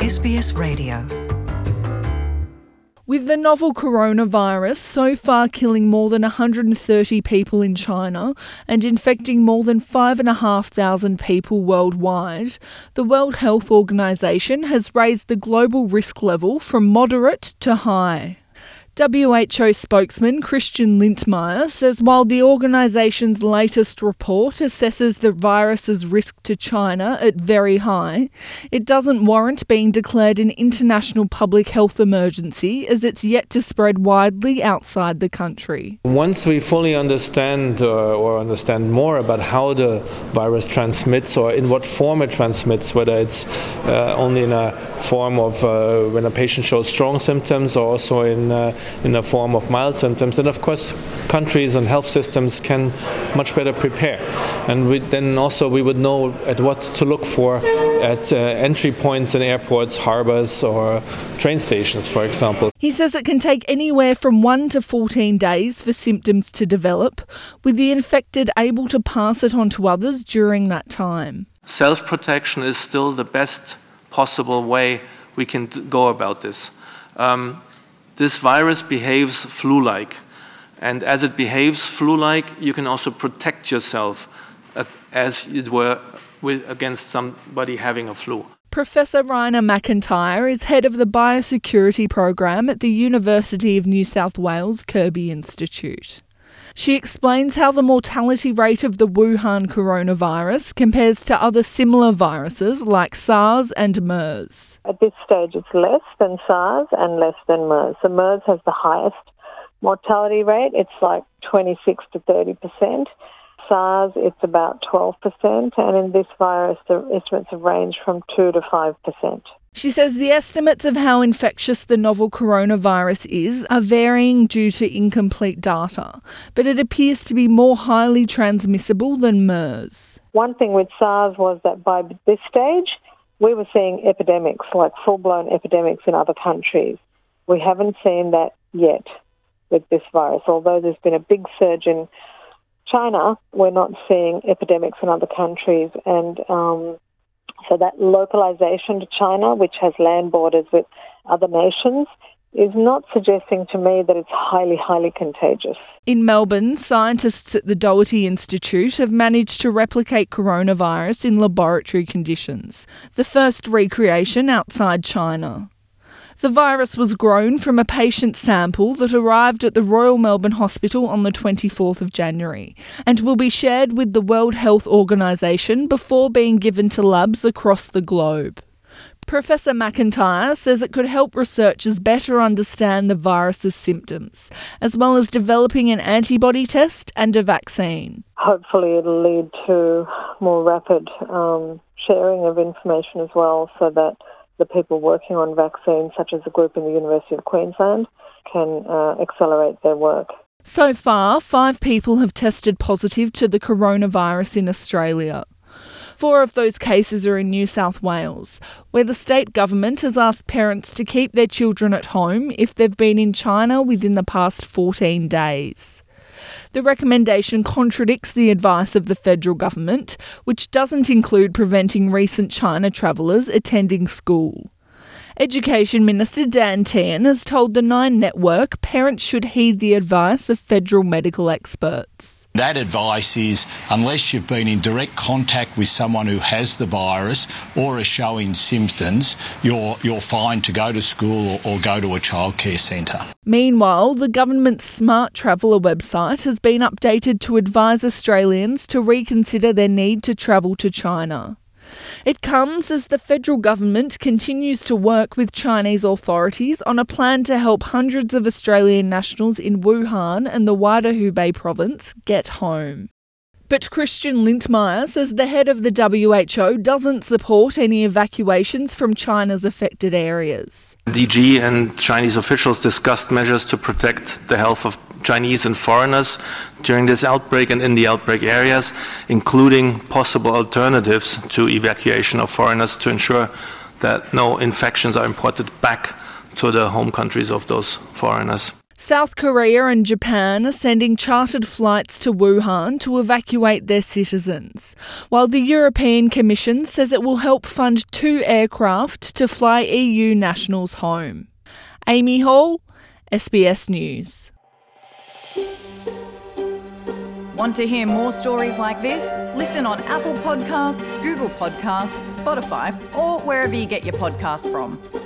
SBS Radio. With the novel coronavirus so far killing more than 130 people in China and infecting more than 5,500 people worldwide, the World Health Organization has raised the global risk level from moderate to high. WHO spokesman Christian Lindmeier says while the organisation's latest report assesses the virus's risk to China at very high, it doesn't warrant being declared an international public health emergency as it's yet to spread widely outside the country. Once we fully understand or understand more about how the virus transmits or in what form it transmits, whether it's only in a form of when a patient shows strong symptoms or also in a form of mild symptoms, and of course countries and health systems can much better prepare. And we would know at what to look for at entry points in airports, harbours or train stations, for example. He says it can take anywhere from 1 to 14 days for symptoms to develop, with the infected able to pass it on to others during that time. Self-protection is still the best possible way we can go about this. This virus behaves flu-like, and as it behaves flu-like, you can also protect yourself as it were against somebody having a flu. Professor Raina McIntyre is head of the Biosecurity Program at the University of New South Wales Kirby Institute. She explains how the mortality rate of the Wuhan coronavirus compares to other similar viruses like SARS and MERS. At this stage, it's less than SARS and less than MERS. So MERS has the highest mortality rate. It's like 26 to 30%. SARS, it's about 12%. And in this virus, the estimates have ranged from 2 to 5%. She says the estimates of how infectious the novel coronavirus is are varying due to incomplete data, but it appears to be more highly transmissible than MERS. One thing with SARS was that by this stage, we were seeing epidemics, like full-blown epidemics in other countries. We haven't seen that yet with this virus. Although there's been a big surge in China, we're not seeing epidemics in other countries. And so that localization to China, which has land borders with other nations, is not suggesting to me that it's highly, highly contagious. In Melbourne, scientists at the Doherty Institute have managed to replicate coronavirus in laboratory conditions, the first recreation outside China. The virus was grown from a patient sample that arrived at the Royal Melbourne Hospital on the 24th of January and will be shared with the World Health Organization before being given to labs across the globe. Professor McIntyre says it could help researchers better understand the virus's symptoms, as well as developing an antibody test and a vaccine. Hopefully it'll lead to more rapid sharing of information as well, so that the people working on vaccines, such as the group in the University of Queensland, can accelerate their work. So far, 5 people have tested positive to the coronavirus in Australia. 4 of those cases are in New South Wales, where the state government has asked parents to keep their children at home if they've been in China within the past 14 days. The recommendation contradicts the advice of the federal government, which doesn't include preventing recent China travellers attending school. Education Minister Dan Tehan has told the Nine Network parents should heed the advice of federal medical experts. That advice is, unless you've been in direct contact with someone who has the virus or is showing symptoms, you're fine to go to school or go to a childcare centre. Meanwhile, the government's Smart Traveller website has been updated to advise Australians to reconsider their need to travel to China. It comes as the federal government continues to work with Chinese authorities on a plan to help hundreds of Australian nationals in Wuhan and the wider Hubei province get home. But Christian Lindmeier says the head of the WHO doesn't support any evacuations from China's affected areas. DG and Chinese officials discussed measures to protect the health of Chinese and foreigners during this outbreak and in the outbreak areas, including possible alternatives to evacuation of foreigners to ensure that no infections are imported back to the home countries of those foreigners. South Korea and Japan are sending chartered flights to Wuhan to evacuate their citizens, while the European Commission says it will help fund 2 aircraft to fly EU nationals home. Amy Hall, SBS News. Want to hear more stories like this? Listen on Apple Podcasts, Google Podcasts, Spotify, or wherever you get your podcasts from.